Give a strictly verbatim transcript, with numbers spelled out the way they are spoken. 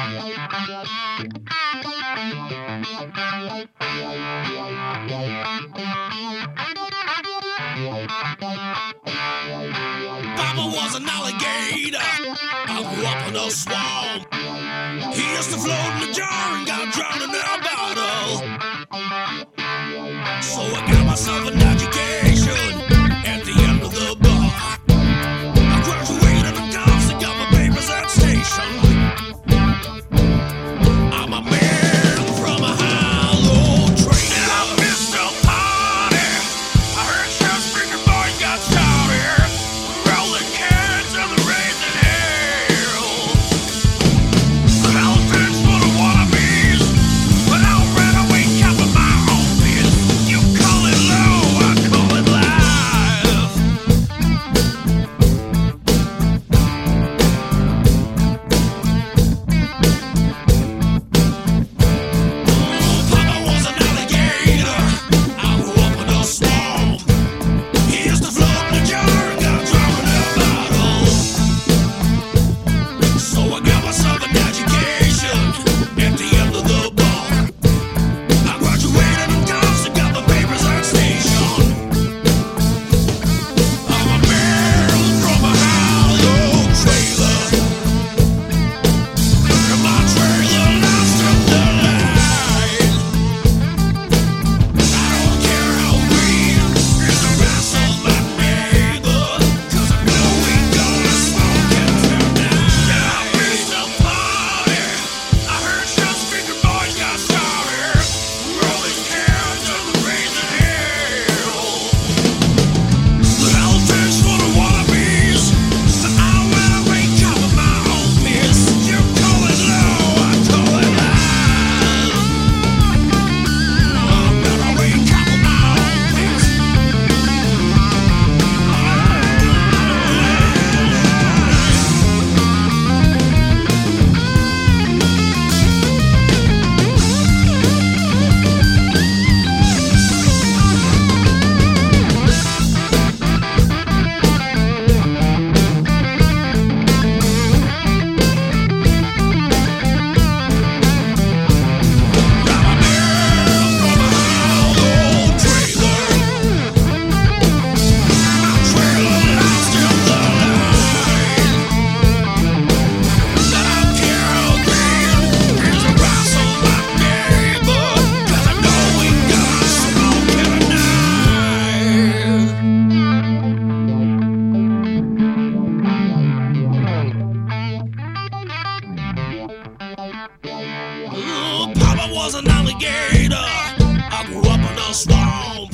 Papa was an alligator. I grew up in a swamp. He used to float in a jar and got drowned in a bottle. So I got myself an education at the end of the bar. I graduated in golf and got my papers at station. I'm a man from a hollow tree. And I missed a party. I heard shots finger boys got started. Rolling cans and the raising hell. Elephants for the wannabes. But I'll run away cover my own piss. You call it low, I call it live. Papa was an alligator. I grew up in a swamp. He used to float in a jar and got drowned in a bottle. So I got myself an education at the end of the bar. I graduated in golf and got my papers at station. I'm a man from a hollow trailer. In my trailer, lost in the light. I don't care how green is the grass of my neighbor, 'cause I know we gonna smoke it tonight. Yeah, I missed a party. I heard shots finger boys got started. Rolling cans and the raising hell. The elephants for the wannabes. But I went away cover my own piss. You call it low, I call it high. I went away cover my own piss. Papa was an alligator. I grew up in a swamp.